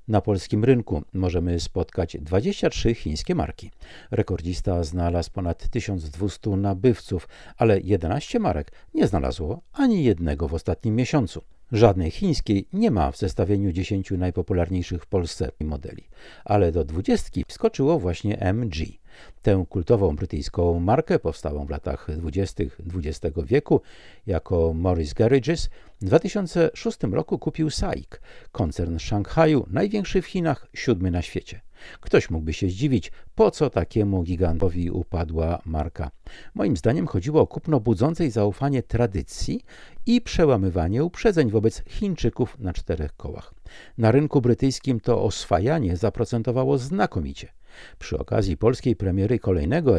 Na polskim rynku możemy spotkać 23 chińskie marki. Rekordzista znalazł ponad 1200 nabywców, ale 11 marek nie znalazło ani jednego w ostatnim miesiącu. Żadnej chińskiej nie ma w zestawieniu 10 najpopularniejszych w Polsce modeli, ale do 20 wskoczyło właśnie MG. Tę kultową brytyjską markę, powstałą w latach 20. XX wieku jako Morris Garages, w 2006 roku kupił SAIC, koncern z Szanghaju, największy w Chinach, 7. na świecie. Ktoś mógłby się zdziwić, po co takiemu gigantowi upadła marka. Moim zdaniem chodziło o kupno budzącej zaufanie tradycji i przełamywanie uprzedzeń wobec Chińczyków na 4 kołach. Na rynku brytyjskim to oswajanie zaprocentowało znakomicie. Przy okazji polskiej premiery kolejnego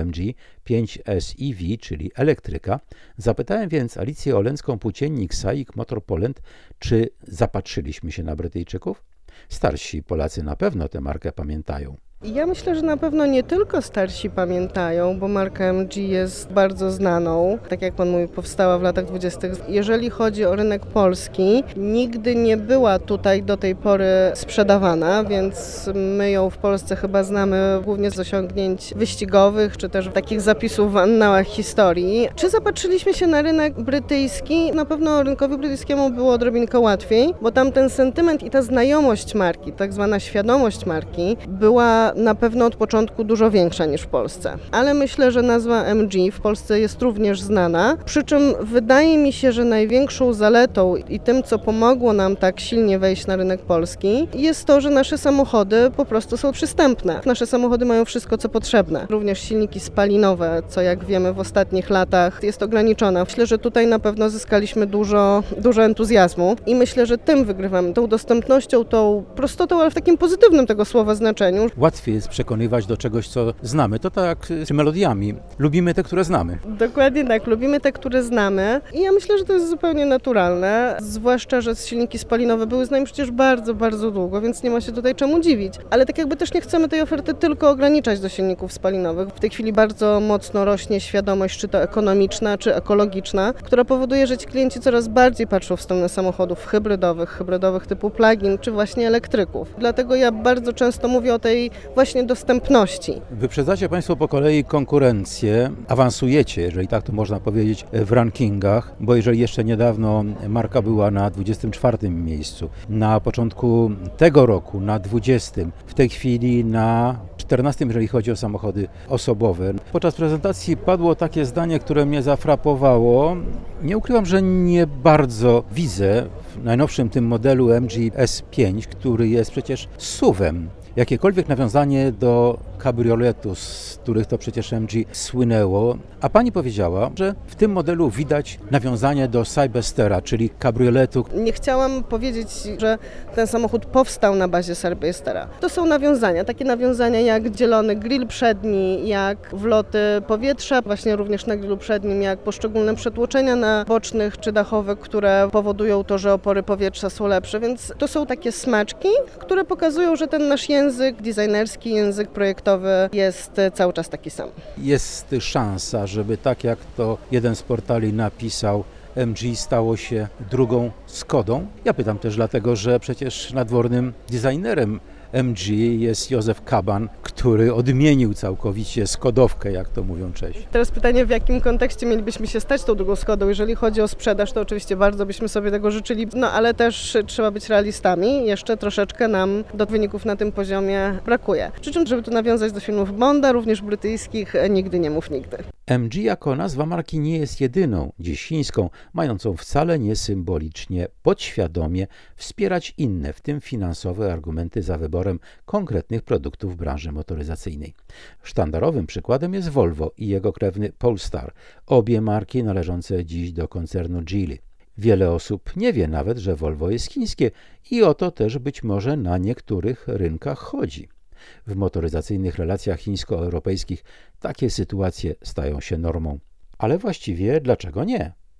MG5 SEV, czyli elektryka, zapytałem więc Alicję Olenską-Płóciennik SAIC Motor Poland, czy zapatrzyliśmy się na Brytyjczyków? Starsi Polacy na pewno tę markę pamiętają. Ja myślę, że na pewno nie tylko starsi pamiętają, bo marka MG jest bardzo znaną. Tak jak pan mówi, powstała w latach 20. Jeżeli chodzi o rynek polski, nigdy nie była tutaj do tej pory sprzedawana, więc my ją w Polsce chyba znamy głównie z osiągnięć wyścigowych, czy też takich zapisów w annałach historii. Czy zapatrzyliśmy się na rynek brytyjski? Na pewno rynkowi brytyjskiemu było odrobinkę łatwiej, bo tam ten sentyment i ta znajomość marki, tak zwana świadomość marki, była na pewno od początku dużo większa niż w Polsce. Ale myślę, że nazwa MG w Polsce jest również znana, przy czym wydaje mi się, że największą zaletą i tym, co pomogło nam tak silnie wejść na rynek polski, jest to, że nasze samochody po prostu są przystępne. Nasze samochody mają wszystko, co potrzebne. Również silniki spalinowe, co jak wiemy w ostatnich latach jest ograniczone. Myślę, że tutaj na pewno zyskaliśmy dużo entuzjazmu i myślę, że tym wygrywamy. Tą dostępnością, tą prostotą, ale w takim pozytywnym tego słowa znaczeniu. Łatwiej jest przekonywać do czegoś, co znamy. To tak z melodiami. Lubimy te, które znamy. Dokładnie tak. Lubimy te, które znamy i ja myślę, że to jest zupełnie naturalne. Zwłaszcza, że silniki spalinowe były z nami przecież bardzo, bardzo długo, więc nie ma się tutaj czemu dziwić. Ale tak jakby też nie chcemy tej oferty tylko ograniczać do silników spalinowych. W tej chwili bardzo mocno rośnie świadomość, czy to ekonomiczna, czy ekologiczna, która powoduje, że ci klienci coraz bardziej patrzą w stronę samochodów hybrydowych typu plug-in, czy właśnie elektryków. Dlatego ja bardzo często mówię o tej właśnie dostępności. Wyprzedzacie Państwo po kolei konkurencję, awansujecie, jeżeli tak to można powiedzieć, w rankingach, bo jeżeli jeszcze niedawno marka była na 24 miejscu, na początku tego roku na 20, w tej chwili na 14, jeżeli chodzi o samochody osobowe. Podczas prezentacji padło takie zdanie, które mnie zafrapowało. Nie ukrywam, że nie bardzo widzę w najnowszym tym modelu MG S5, który jest przecież SUV-em, jakiekolwiek nawiązanie do kabrioletu, z których to przecież MG słynęło. A pani powiedziała, że w tym modelu widać nawiązanie do Cybestera, czyli kabrioletu. Nie chciałam powiedzieć, że ten samochód powstał na bazie Cybestera. To są nawiązania, takie nawiązania jak dzielony grill przedni, jak wloty powietrza, właśnie również na grillu przednim, jak poszczególne przetłoczenia na bocznych czy dachowych, które powodują to, że opory powietrza są lepsze, więc to są takie smaczki, które pokazują, że ten nasz język designerski, język projektowy jest cały czas taki sam. Jest szansa, żeby tak jak to jeden z portali napisał, MG stało się drugą Skodą? Ja pytam też dlatego, że przecież nadwornym designerem MG jest Józef Kaban, który odmienił całkowicie Skodówkę, jak to mówią Czesi. Teraz pytanie, w jakim kontekście mielibyśmy się stać tą drugą Skodą? Jeżeli chodzi o sprzedaż, to oczywiście bardzo byśmy sobie tego życzyli, no ale też trzeba być realistami. Jeszcze troszeczkę nam do wyników na tym poziomie brakuje. Przy czym, żeby tu nawiązać do filmów Bonda, również brytyjskich, nigdy nie mów nigdy. MG jako nazwa marki nie jest jedyną, dziś chińską, mającą wcale nie symbolicznie, podświadomie wspierać inne, w tym finansowe argumenty za wyborem konkretnych produktów w branży motoryzacyjnej. Sztandarowym przykładem jest Volvo i jego krewny Polestar, obie marki należące dziś do koncernu Geely. Wiele osób nie wie nawet, że Volvo jest chińskie i o to też być może na niektórych rynkach chodzi. W motoryzacyjnych relacjach chińsko-europejskich takie sytuacje stają się normą. Ale właściwie dlaczego nie?